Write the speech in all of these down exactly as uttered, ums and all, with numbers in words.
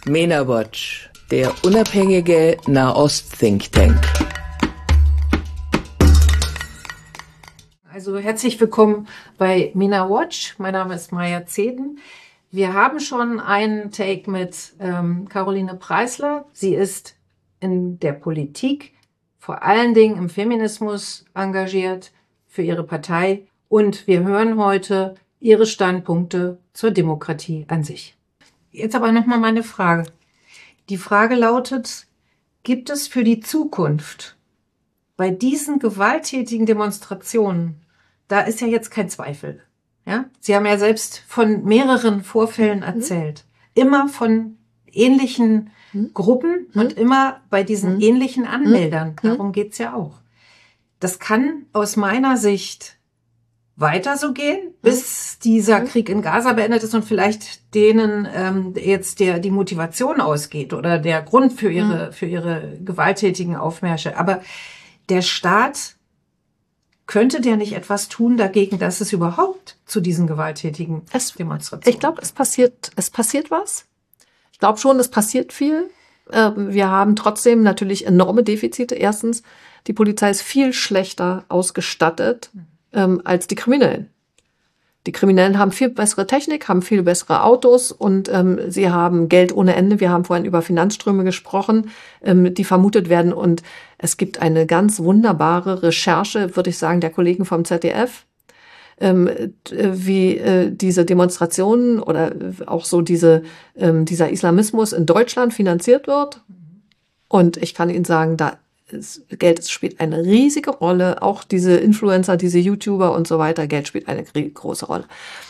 MENA Watch, der unabhängige Nahost-Think Tank. Also herzlich willkommen bei MENA Watch. Mein Name ist Maja Zeden. Wir haben schon einen Take mit ähm, Caroline Preisler. Sie ist in der Politik, vor allen Dingen im Feminismus engagiert für ihre Partei. Und wir hören heute ihre Standpunkte zur Demokratie an sich. Jetzt aber nochmal meine Frage. Die Frage lautet, gibt es für die Zukunft bei diesen gewalttätigen Demonstrationen, da ist ja jetzt kein Zweifel. Ja? Sie haben ja selbst von mehreren Vorfällen erzählt. Mhm. Immer von ähnlichen mhm. Gruppen mhm. und immer bei diesen mhm. ähnlichen Anmeldern. Mhm. Darum geht's ja auch. Das kann aus meiner Sicht weiter so gehen, bis dieser Krieg in Gaza beendet ist und vielleicht denen ähm, jetzt der die Motivation ausgeht oder der Grund für ihre mhm. für ihre gewalttätigen Aufmärsche. Aber der Staat, könnte der nicht etwas tun dagegen, dass es überhaupt zu diesen gewalttätigen es, Demonstrationen Ich glaube, es passiert es passiert was. Ich glaube schon, es passiert viel. Wir haben trotzdem natürlich enorme Defizite. Erstens, die Polizei ist viel schlechter ausgestattet ähm, als die Kriminellen. Die Kriminellen haben viel bessere Technik, haben viel bessere Autos und ähm, sie haben Geld ohne Ende. Wir haben vorhin über Finanzströme gesprochen, ähm, die vermutet werden. Und es gibt eine ganz wunderbare Recherche, würde ich sagen, der Kollegen vom Z D F, ähm, wie äh, diese Demonstrationen oder auch so diese ähm, dieser Islamismus in Deutschland finanziert wird. Und ich kann Ihnen sagen, da Geld spielt eine riesige Rolle, auch diese Influencer, diese YouTuber und so weiter, Geld spielt eine große Rolle.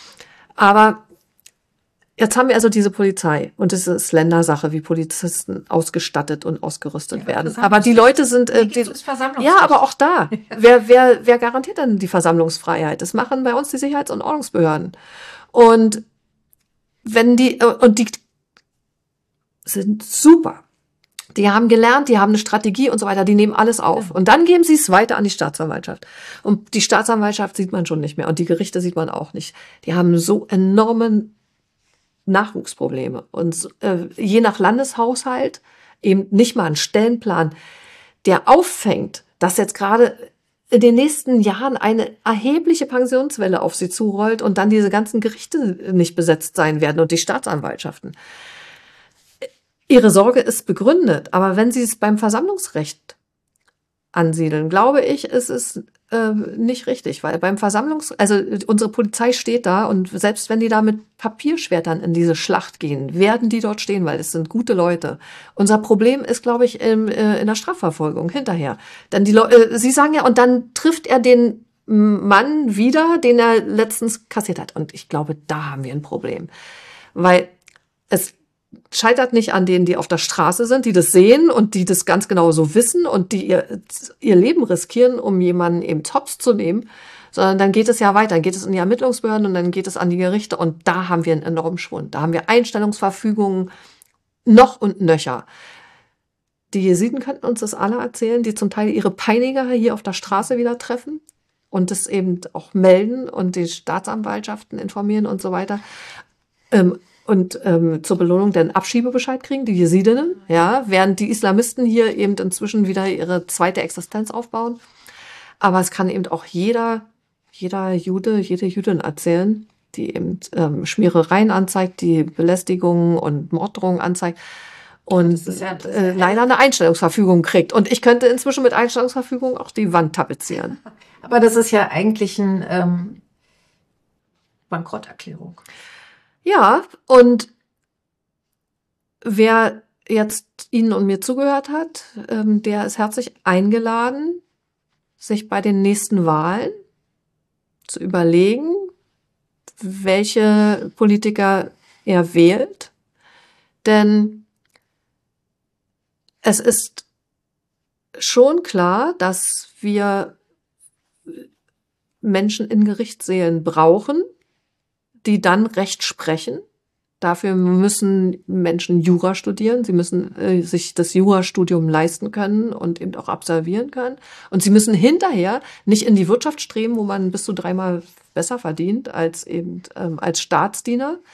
Aber jetzt haben wir also diese Polizei und es ist Ländersache, wie Polizisten ausgestattet und ausgerüstet ja, werden. Aber die Leute sind äh, die, ja, aber auch da, wer wer wer garantiert denn die Versammlungsfreiheit? Das machen bei uns die Sicherheits- und Ordnungsbehörden. Und wenn die und die sind super. Die haben gelernt, die haben eine Strategie und so weiter, die nehmen alles auf. Und dann geben sie es weiter an die Staatsanwaltschaft. Und die Staatsanwaltschaft sieht man schon nicht mehr und die Gerichte sieht man auch nicht. Die haben so enorme Nachwuchsprobleme. Und äh, je nach Landeshaushalt eben nicht mal einen Stellenplan, der auffängt, dass jetzt gerade in den nächsten Jahren eine erhebliche Pensionswelle auf sie zurollt und dann diese ganzen Gerichte nicht besetzt sein werden und die Staatsanwaltschaften. Ihre Sorge ist begründet, aber wenn Sie es beim Versammlungsrecht ansiedeln, glaube ich, ist es äh, nicht richtig, weil beim Versammlungs-, also unsere Polizei steht da und selbst wenn die da mit Papierschwertern in diese Schlacht gehen, werden die dort stehen, weil es sind gute Leute. Unser Problem ist, glaube ich, im, äh, in der Strafverfolgung hinterher. Denn die Leute, äh, Sie sagen ja, und dann trifft er den Mann wieder, den er letztens kassiert hat. Und ich glaube, da haben wir ein Problem, weil es scheitert nicht an denen, die auf der Straße sind, die das sehen und die das ganz genau so wissen und die ihr, ihr Leben riskieren, um jemanden eben hops zu nehmen, sondern dann geht es ja weiter, dann geht es in die Ermittlungsbehörden und dann geht es an die Gerichte und da haben wir einen enormen Schwund. Da haben wir Einstellungsverfügungen noch und nöcher. Die Jesiden könnten uns das alle erzählen, die zum Teil ihre Peiniger hier auf der Straße wieder treffen und das eben auch melden und die Staatsanwaltschaften informieren und so weiter. Ähm, und ähm, zur Belohnung den Abschiebebescheid kriegen, die Jesidinnen, ja, während die Islamisten hier eben inzwischen wieder ihre zweite Existenz aufbauen. Aber es kann eben auch jeder, jeder Jude, jede Jüdin erzählen, die eben ähm, Schmierereien anzeigt, die Belästigungen und Morddrohungen anzeigt und ja, äh, leider eine Einstellungsverfügung kriegt. Und ich könnte inzwischen mit Einstellungsverfügung auch die Wand tapezieren. Aber das ist ja eigentlich eine ähm, Bankrotterklärung. Ja, und wer jetzt Ihnen und mir zugehört hat, ähm, der ist herzlich eingeladen, sich bei den nächsten Wahlen zu überlegen, welche Politiker er wählt. Denn es ist schon klar, dass wir Menschen in Gerichtssälen brauchen, die dann Recht sprechen. Dafür müssen Menschen Jura studieren. Sie müssen äh, sich das Jurastudium leisten können und eben auch absolvieren können. Und sie müssen hinterher nicht in die Wirtschaft streben, wo man bis zu dreimal besser verdient als eben ähm, als Staatsdiener,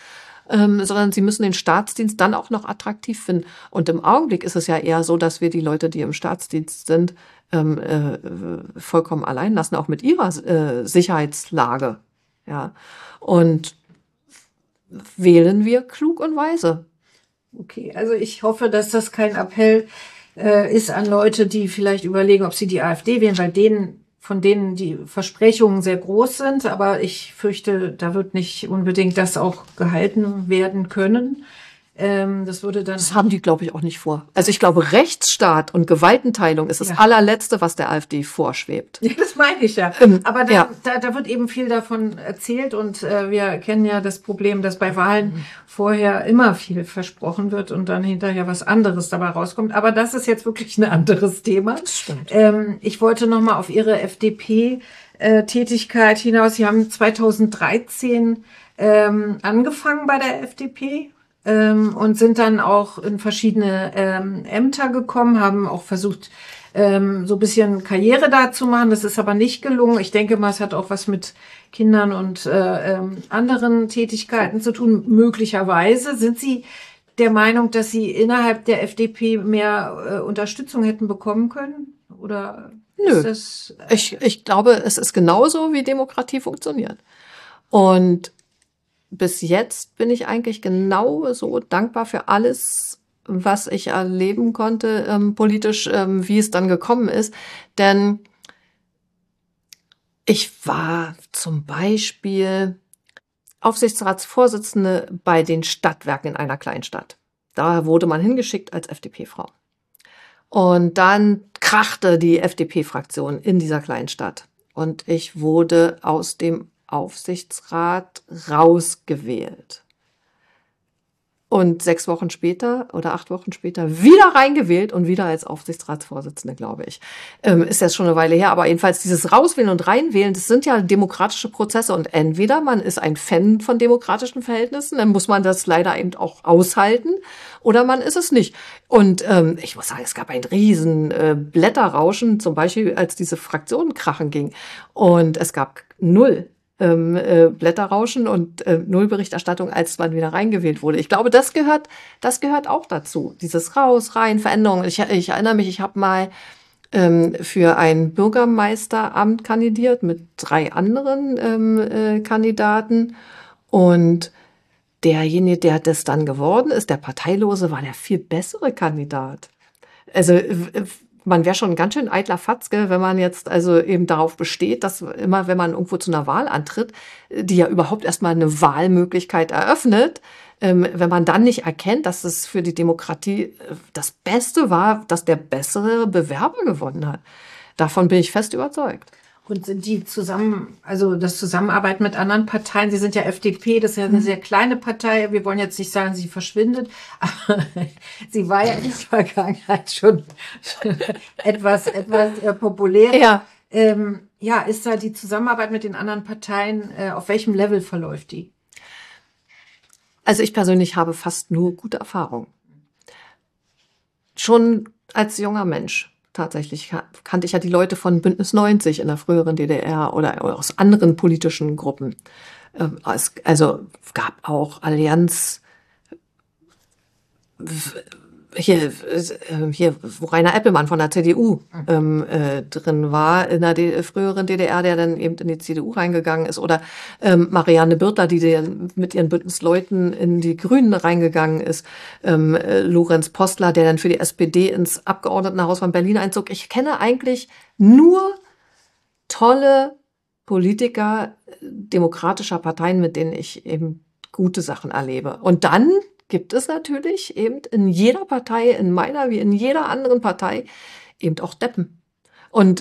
ähm, sondern sie müssen den Staatsdienst dann auch noch attraktiv finden. Und im Augenblick ist es ja eher so, dass wir die Leute, die im Staatsdienst sind, ähm, äh, vollkommen allein lassen, auch mit ihrer äh, Sicherheitslage. Ja. Und wählen wir klug und weise. Okay, also ich hoffe, dass das kein Appell äh, ist an Leute, die vielleicht überlegen, ob sie die AfD wählen, weil denen, von denen die Versprechungen sehr groß sind. Aber ich fürchte, da wird nicht unbedingt das auch gehalten werden können. Ähm, das würde dann. Das haben die, glaube ich, auch nicht vor. Also ich glaube, Rechtsstaat und Gewaltenteilung ist das Ja. allerletzte, was der AfD vorschwebt. Ja, das meine ich ja. Ähm, Aber da, ja. da, da wird eben viel davon erzählt und äh, wir kennen ja das Problem, dass bei Wahlen vorher immer viel versprochen wird und dann hinterher was anderes dabei rauskommt. Aber das ist jetzt wirklich ein anderes Thema. Das stimmt. Ähm, ich wollte noch mal auf Ihre F D P-Tätigkeit hinaus. Sie haben zweitausenddreizehn ähm, angefangen bei der F D P. Ähm, und sind dann auch in verschiedene ähm, Ämter gekommen, haben auch versucht, ähm, so ein bisschen Karriere da zu machen. Das ist aber nicht gelungen. Ich denke mal, es hat auch was mit Kindern und äh, ähm, anderen Tätigkeiten zu tun, möglicherweise. Sind Sie der Meinung, dass Sie innerhalb der F D P mehr äh, Unterstützung hätten bekommen können? Oder Nö. ist das, äh ich, ich glaube, es ist genauso, wie Demokratie funktioniert. Und bis jetzt bin ich eigentlich genau so dankbar für alles, was ich erleben konnte, ähm, politisch, ähm, wie es dann gekommen ist. Denn ich war zum Beispiel Aufsichtsratsvorsitzende bei den Stadtwerken in einer Kleinstadt. Da wurde man hingeschickt als F D P-Frau. Und dann krachte die F D P-Fraktion in dieser Kleinstadt. Und ich wurde aus dem Aufsichtsrat rausgewählt. Und sechs Wochen später oder acht Wochen später wieder reingewählt und wieder als Aufsichtsratsvorsitzende, glaube ich. Ähm, ist jetzt schon eine Weile her, aber jedenfalls dieses Rauswählen und Reinwählen, das sind ja demokratische Prozesse und entweder man ist ein Fan von demokratischen Verhältnissen, dann muss man das leider eben auch aushalten, oder man ist es nicht. Und ähm, ich muss sagen, es gab ein riesen äh, Blätterrauschen, zum Beispiel als diese Fraktion krachen ging. Und es gab null Ähm, äh, Blätterrauschen und äh, Nullberichterstattung, als man wieder reingewählt wurde. Ich glaube, das gehört, das gehört auch dazu. Dieses Raus, Rein, Veränderung. Ich, ich erinnere mich, ich habe mal ähm, für ein Bürgermeisteramt kandidiert mit drei anderen ähm, äh, Kandidaten und derjenige, der das dann geworden ist, der Parteilose, war der viel bessere Kandidat. Also man wäre schon ein ganz schön eitler Fatzke, wenn man jetzt also eben darauf besteht, dass immer, wenn man irgendwo zu einer Wahl antritt, die ja überhaupt erstmal eine Wahlmöglichkeit eröffnet, ähm, wenn man dann nicht erkennt, dass es für die Demokratie das Beste war, dass der bessere Bewerber gewonnen hat. Davon bin ich fest überzeugt. Und sind die zusammen, also das Zusammenarbeiten mit anderen Parteien, Sie sind ja F D P, das ist ja eine sehr kleine Partei, wir wollen jetzt nicht sagen, sie verschwindet, aber sie war ja in der Vergangenheit schon etwas, etwas äh, populär. Ja. Ähm, ja, ist da die Zusammenarbeit mit den anderen Parteien, äh, auf welchem Level verläuft die? Also ich persönlich habe fast nur gute Erfahrungen. Schon als junger Mensch. Tatsächlich kannte ich ja die Leute von Bündnis neunzig in der früheren D D R oder aus anderen politischen Gruppen. Es, also es gab auch Allianz, hier, hier, wo Rainer Eppelmann von der C D U ähm, äh, drin war, in der D- früheren D D R, der dann eben in die C D U reingegangen ist, oder ähm, Marianne Birtler, die den, mit ihren Bündnisleuten in die Grünen reingegangen ist, ähm, äh, Lorenz Postler, der dann für die S P D ins Abgeordnetenhaus von Berlin einzog. Ich kenne eigentlich nur tolle Politiker demokratischer Parteien, mit denen ich eben gute Sachen erlebe. Und dann gibt es natürlich eben in jeder Partei, in meiner wie in jeder anderen Partei, eben auch Deppen. Und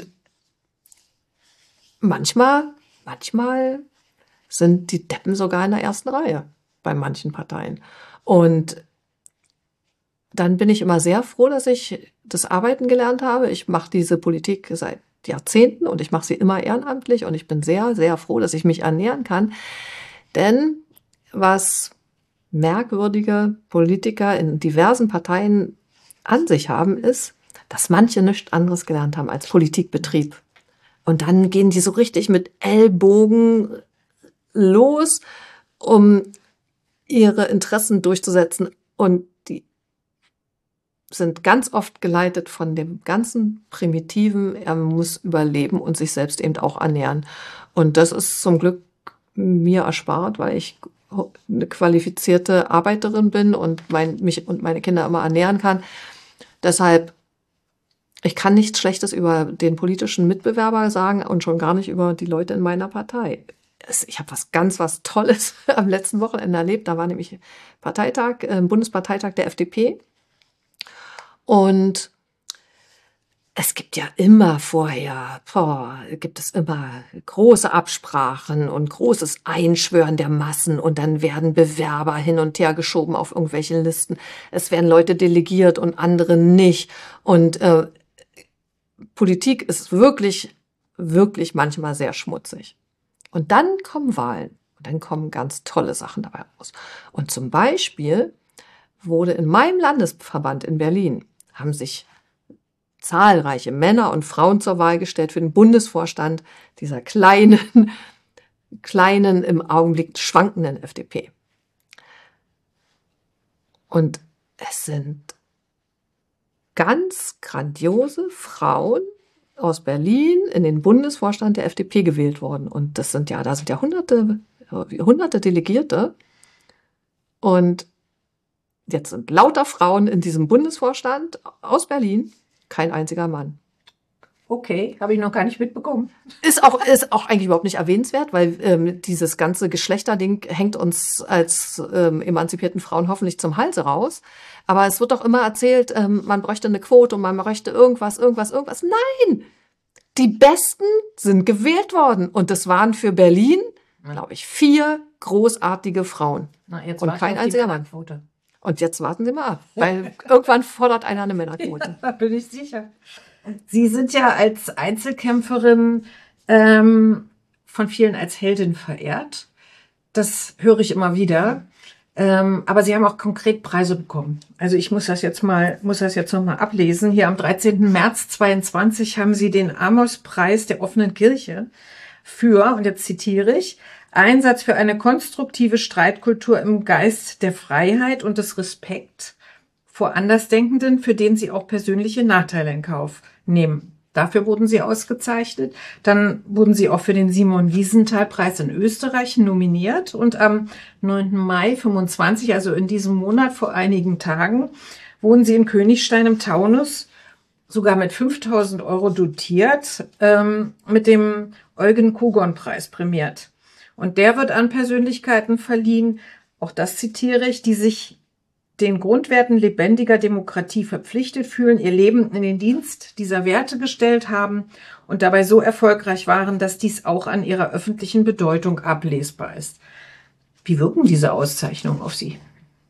manchmal, manchmal sind die Deppen sogar in der ersten Reihe bei manchen Parteien. Und dann bin ich immer sehr froh, dass ich das Arbeiten gelernt habe. Ich mache diese Politik seit Jahrzehnten und ich mache sie immer ehrenamtlich und ich bin sehr, sehr froh, dass ich mich ernähren kann. Denn was merkwürdige Politiker in diversen Parteien an sich haben, ist, dass manche nichts anderes gelernt haben als Politikbetrieb. Und dann gehen die so richtig mit Ellbogen los, um ihre Interessen durchzusetzen. Und die sind ganz oft geleitet von dem ganzen Primitiven, er muss überleben und sich selbst eben auch ernähren. Und das ist zum Glück mir erspart, weil ich eine qualifizierte Arbeiterin bin und mein, mich und meine Kinder immer ernähren kann. Deshalb, ich kann nichts Schlechtes über den politischen Mitbewerber sagen und schon gar nicht über die Leute in meiner Partei. Ich habe was ganz was Tolles am letzten Wochenende erlebt. Da war nämlich Parteitag, äh, Bundesparteitag der F D P. Und es gibt ja immer vorher, boah, gibt es immer große Absprachen und großes Einschwören der Massen und dann werden Bewerber hin und her geschoben auf irgendwelche Listen. Es werden Leute delegiert und andere nicht. Und äh, Politik ist wirklich, wirklich manchmal sehr schmutzig. Und dann kommen Wahlen und dann kommen ganz tolle Sachen dabei raus. Und zum Beispiel wurde in meinem Landesverband in Berlin, haben sich zahlreiche Männer und Frauen zur Wahl gestellt für den Bundesvorstand dieser kleinen, kleinen, im Augenblick schwankenden F D P. Und es sind ganz grandiose Frauen aus Berlin in den Bundesvorstand der F D P gewählt worden. Und das sind ja, da sind ja hunderte, hunderte Delegierte. Und jetzt sind lauter Frauen in diesem Bundesvorstand aus Berlin. Kein einziger Mann. Okay, habe ich noch gar nicht mitbekommen. Ist auch, ist auch eigentlich überhaupt nicht erwähnenswert, weil ähm, dieses ganze Geschlechterding hängt uns als ähm, emanzipierten Frauen hoffentlich zum Halse raus. Aber es wird doch immer erzählt, ähm, man bräuchte eine Quote und man bräuchte irgendwas, irgendwas, irgendwas. Nein! Die Besten sind gewählt worden. Und das waren für Berlin, glaube ich, vier großartige Frauen. Na, jetzt und kein einziger Mann. Und jetzt warten Sie mal ab, weil irgendwann fordert einer eine Männerquote. Ja, da bin ich sicher. Sie sind ja als Einzelkämpferin ähm, von vielen als Heldin verehrt. Das höre ich immer wieder. Ähm, aber Sie haben auch konkret Preise bekommen. Also ich muss das jetzt mal, muss das jetzt noch mal ablesen. Hier am dreizehnten März zweiundzwanzig haben Sie den Amos-Preis der offenen Kirche für, und jetzt zitiere ich, Einsatz für eine konstruktive Streitkultur im Geist der Freiheit und des Respekts vor Andersdenkenden, für den sie auch persönliche Nachteile in Kauf nehmen. Dafür wurden sie ausgezeichnet. Dann wurden sie auch für den Simon-Wiesenthal-Preis in Österreich nominiert. Und am neunten Mai fünfundzwanzig, also in diesem Monat vor einigen Tagen, wurden sie in Königstein im Taunus sogar mit fünftausend Euro dotiert, ähm, mit dem Eugen-Kogon-Preis prämiert. Und der wird an Persönlichkeiten verliehen, auch das zitiere ich, die sich den Grundwerten lebendiger Demokratie verpflichtet fühlen, ihr Leben in den Dienst dieser Werte gestellt haben und dabei so erfolgreich waren, dass dies auch an ihrer öffentlichen Bedeutung ablesbar ist. Wie wirken diese Auszeichnungen auf Sie?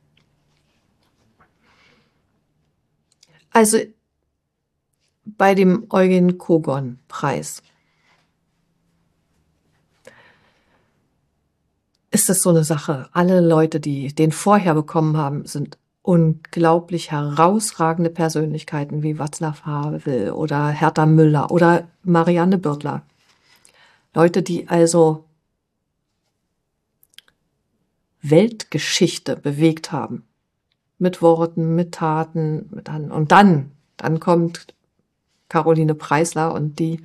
Also bei dem Eugen-Kogon-Preis ist das so eine Sache. Alle Leute, die den vorher bekommen haben, sind unglaublich herausragende Persönlichkeiten wie Václav Havel oder Herta Müller oder Marianne Birtler. Leute, die also Weltgeschichte bewegt haben. Mit Worten, mit Taten. Mit an und dann, dann kommt Caroline Preisler und die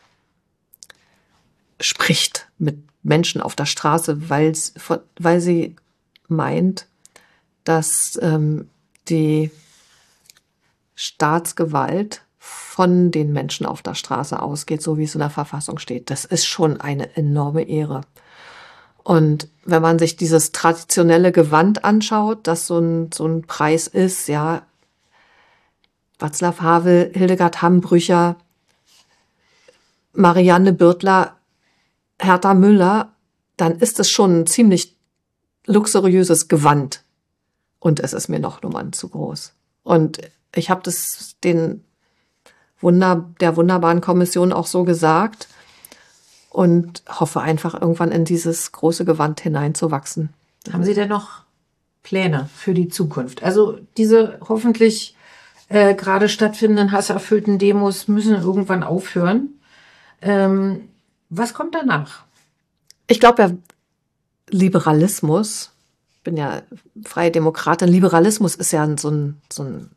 spricht mit Menschen auf der Straße, weil, weil sie meint, dass ähm, die Staatsgewalt von den Menschen auf der Straße ausgeht, so wie es in der Verfassung steht. Das ist schon eine enorme Ehre. Und wenn man sich dieses traditionelle Gewand anschaut, das so ein, so ein Preis ist, ja, Václav Havel, Hildegard Hambrücher, Marianne Birtler, Herta Müller, dann ist es schon ein ziemlich luxuriöses Gewand. Und es ist mir noch Nummern zu groß. Und ich habe das den Wunder, der wunderbaren Kommission auch so gesagt und hoffe einfach irgendwann in dieses große Gewand hineinzuwachsen. Haben Sie denn noch Pläne für die Zukunft? Also diese hoffentlich äh, gerade stattfindenden hasserfüllten Demos müssen irgendwann aufhören. Ähm, was kommt danach? Ich glaube, der Liberalismus bin ja freie Demokratin. Liberalismus ist ja so ein, so ein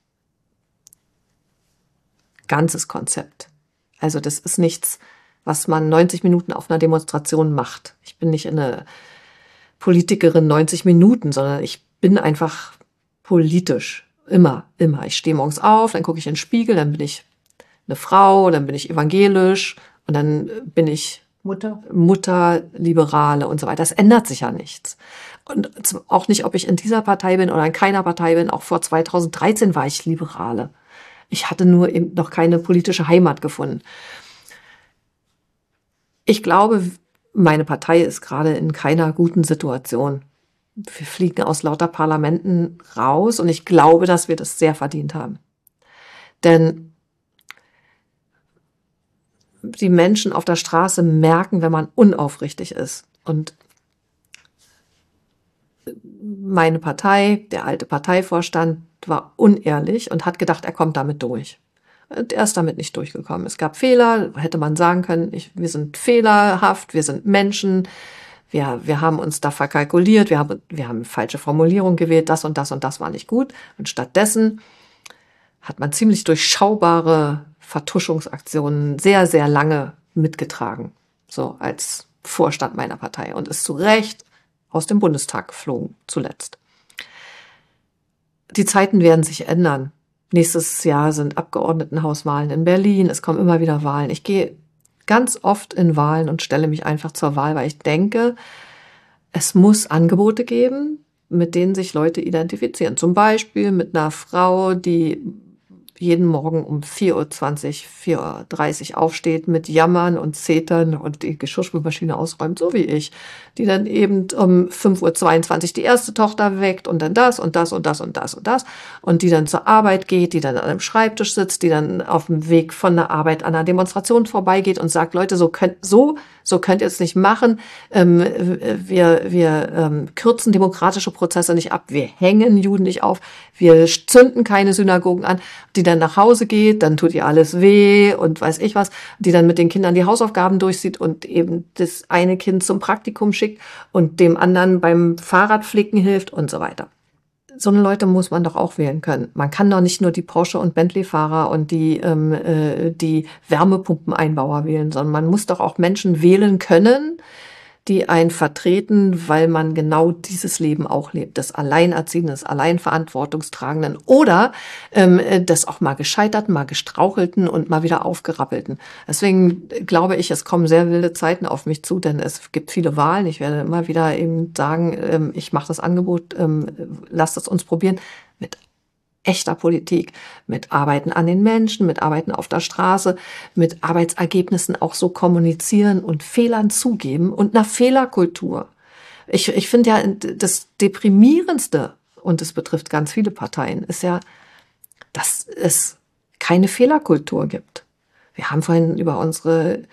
ganzes Konzept. Also das ist nichts, was man neunzig Minuten auf einer Demonstration macht. Ich bin nicht eine Politikerin neunzig Minuten, sondern ich bin einfach politisch. Immer, immer. Ich stehe morgens auf, dann gucke ich in den Spiegel, dann bin ich eine Frau, dann bin ich evangelisch und dann bin ich Mutter. Mutter, Liberale und so weiter. Das ändert sich ja nichts. Und auch nicht, ob ich in dieser Partei bin oder in keiner Partei bin. Auch vor zweitausenddreizehn war ich Liberale. Ich hatte nur eben noch keine politische Heimat gefunden. Ich glaube, meine Partei ist gerade in keiner guten Situation. Wir fliegen aus lauter Parlamenten raus und ich glaube, dass wir das sehr verdient haben. Denn die Menschen auf der Straße merken, wenn man unaufrichtig ist. Und meine Partei, der alte Parteivorstand, war unehrlich und hat gedacht, er kommt damit durch. Und er ist damit nicht durchgekommen. Es gab Fehler, hätte man sagen können, ich, wir sind fehlerhaft, wir sind Menschen, wir, wir haben uns da verkalkuliert, wir haben, wir haben falsche Formulierungen gewählt, das und das und das war nicht gut. Und stattdessen hat man ziemlich durchschaubare Vertuschungsaktionen sehr, sehr lange mitgetragen, so als Vorstand meiner Partei und ist zu Recht aus dem Bundestag geflogen, zuletzt. Die Zeiten werden sich ändern. Nächstes Jahr sind Abgeordnetenhauswahlen in Berlin, es kommen immer wieder Wahlen. Ich gehe ganz oft in Wahlen und stelle mich einfach zur Uhr, weil ich denke, es muss Angebote geben, mit denen sich Leute identifizieren. Zum Beispiel mit einer Frau, die jeden Morgen um vier Uhr zwanzig, vier Uhr dreißig aufsteht mit Jammern und Zetern und die Geschirrspülmaschine ausräumt, so wie ich, die dann eben um fünf Uhr zweiundzwanzig die erste Tochter weckt und dann das und das und das und das und das und die dann zur Arbeit geht, die dann an einem Schreibtisch sitzt, die dann auf dem Weg von der Arbeit an einer Demonstration vorbeigeht und sagt, Leute, so könnt, so, so könnt ihr es nicht machen. Ähm, wir, wir ähm, kürzen demokratische Prozesse nicht ab, wir hängen Juden nicht auf, wir zünden keine Synagogen an, die dann nach Hause geht, dann tut ihr alles weh und weiß ich was, die dann mit den Kindern die Hausaufgaben durchsieht und eben das eine Kind zum Praktikum schickt und dem anderen beim Fahrradflicken hilft und so weiter. So eine Leute muss man doch auch wählen können. Man kann doch nicht nur die Porsche- und Bentley-Fahrer und die, ähm, äh, die Wärmepumpeneinbauer wählen, sondern man muss doch auch Menschen wählen können, die einen vertreten, weil man genau dieses Leben auch lebt, des Alleinerziehenden, des Alleinverantwortungstragenden oder ähm, des auch mal Gescheiterten, mal Gestrauchelten und mal wieder Aufgerappelten. Deswegen glaube ich, es kommen sehr wilde Zeiten auf mich zu, denn es gibt viele Wahlen. Ich werde immer wieder eben sagen, ähm, ich mache das Angebot, ähm, lasst es uns probieren, mit echter Politik, mit Arbeiten an den Menschen, mit Arbeiten auf der Straße, mit Arbeitsergebnissen auch so kommunizieren und Fehlern zugeben und einer Fehlerkultur. Ich, ich finde ja, das Deprimierendste, und es betrifft ganz viele Parteien, ist ja, dass es keine Fehlerkultur gibt. Wir haben vorhin über unsere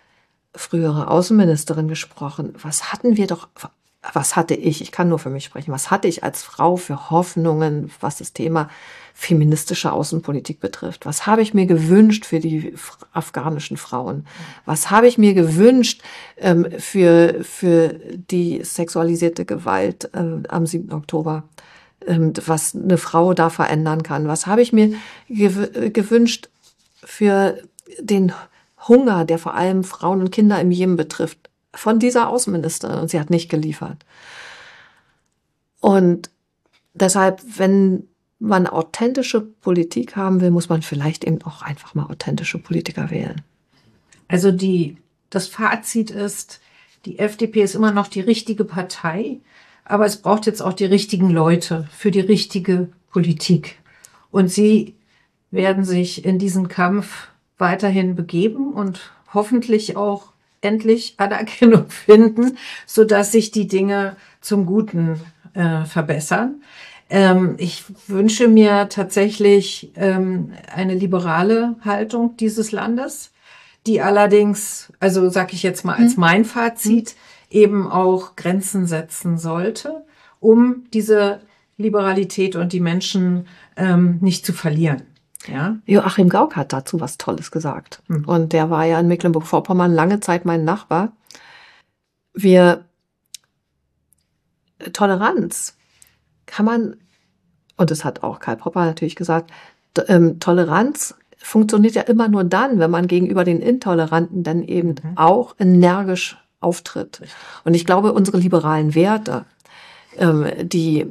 frühere Außenministerin gesprochen. Was hatten wir doch... Was hatte ich, ich kann nur für mich sprechen, was hatte ich als Frau für Hoffnungen, was das Thema feministische Außenpolitik betrifft? Was habe ich mir gewünscht für die afghanischen Frauen? Was habe ich mir gewünscht ähm, für, für die sexualisierte Gewalt äh, am siebten Oktober? Ähm, was eine Frau da verändern kann? Was habe ich mir gew- gewünscht für den Hunger, der vor allem Frauen und Kinder im Jemen betrifft? Von dieser Außenministerin und sie hat nicht geliefert. Und deshalb, wenn man authentische Politik haben will, muss man vielleicht eben auch einfach mal authentische Politiker wählen. Also die, das Fazit ist, die F D P ist immer noch die richtige Partei, aber es braucht jetzt auch die richtigen Leute für die richtige Politik. Und sie werden sich in diesen Kampf weiterhin begeben und hoffentlich auch endlich Anerkennung finden, so dass sich die Dinge zum Guten äh, verbessern. Ähm, ich wünsche mir tatsächlich ähm, eine liberale Haltung dieses Landes, die allerdings, also sag ich jetzt mal als mein Fazit, eben auch Grenzen setzen sollte, um diese Liberalität und die Menschen ähm, nicht zu verlieren. Ja. Joachim Gauck hat dazu was Tolles gesagt. Mhm. Und der war ja in Mecklenburg-Vorpommern lange Zeit mein Nachbar. Wir Toleranz kann man, und das hat auch Karl Popper natürlich gesagt, ähm, Toleranz funktioniert ja immer nur dann, wenn man gegenüber den Intoleranten dann eben mhm. auch energisch auftritt. Und ich glaube, unsere liberalen Werte, ähm, die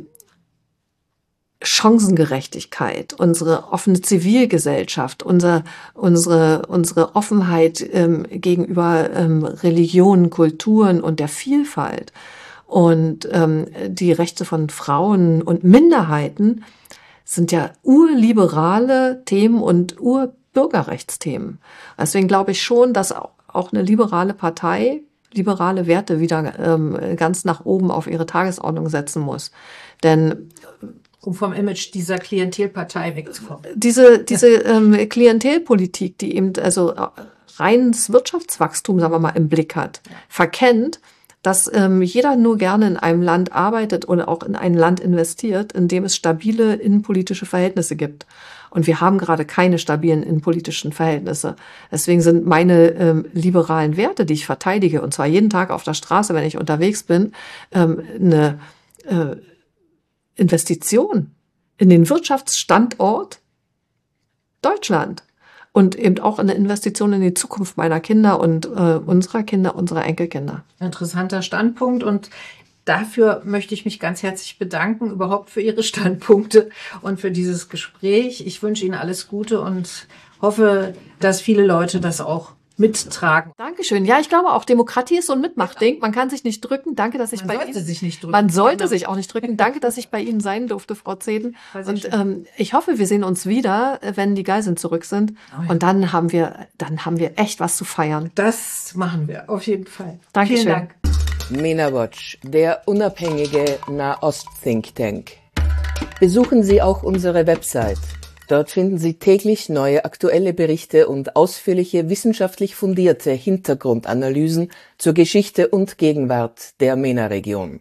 Chancengerechtigkeit, unsere offene Zivilgesellschaft, unser, unsere, unsere Offenheit ähm, gegenüber ähm, Religionen, Kulturen und der Vielfalt und ähm, die Rechte von Frauen und Minderheiten sind ja urliberale Themen und urbürgerrechtsthemen. Deswegen glaube ich schon, dass auch eine liberale Partei liberale Werte wieder ähm, ganz nach oben auf ihre Tagesordnung setzen muss. Denn um vom Image dieser Klientelpartei wegzukommen. Diese, diese ähm, Klientelpolitik, die eben also reines Wirtschaftswachstum, sagen wir mal, im Blick hat, verkennt, dass ähm, jeder nur gerne in einem Land arbeitet oder auch in ein Land investiert, in dem es stabile innenpolitische Verhältnisse gibt. Und wir haben gerade keine stabilen innenpolitischen Verhältnisse. Deswegen sind meine ähm, liberalen Werte, die ich verteidige, und zwar jeden Tag auf der Straße, wenn ich unterwegs bin, ähm, eine äh, Investition in den Wirtschaftsstandort Deutschland und eben auch eine Investition in die Zukunft meiner Kinder und äh, unserer Kinder, unserer Enkelkinder. Interessanter Standpunkt, und dafür möchte ich mich ganz herzlich bedanken, überhaupt für Ihre Standpunkte und für dieses Gespräch. Ich wünsche Ihnen alles Gute und hoffe, dass viele Leute das auch mittragen. Dankeschön. Ja, ich glaube auch, Demokratie ist so ein Mitmachding. Man kann sich nicht drücken. Danke, dass ich Man bei sollte Ihnen... sich nicht drücken. Man sollte sich auch nicht drücken. Danke, dass ich bei Ihnen sein durfte, Frau Zeden. Und ähm, ich hoffe, wir sehen uns wieder, wenn die Geiseln zurück sind. Oh ja. Und dann haben wir, dann haben wir echt was zu feiern. Das machen wir, auf jeden Fall. Dankeschön. Vielen Dank. MENAWatch, der unabhängige Nahost-Think Tank. Besuchen Sie auch unsere Website. Dort finden Sie täglich neue aktuelle Berichte und ausführliche wissenschaftlich fundierte Hintergrundanalysen zur Geschichte und Gegenwart der MENA-Region.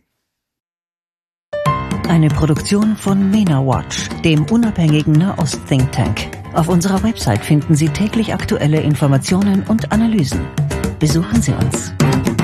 Eine Produktion von MENAWatch, dem unabhängigen Nahost-Think Tank. Auf unserer Website finden Sie täglich aktuelle Informationen und Analysen. Besuchen Sie uns.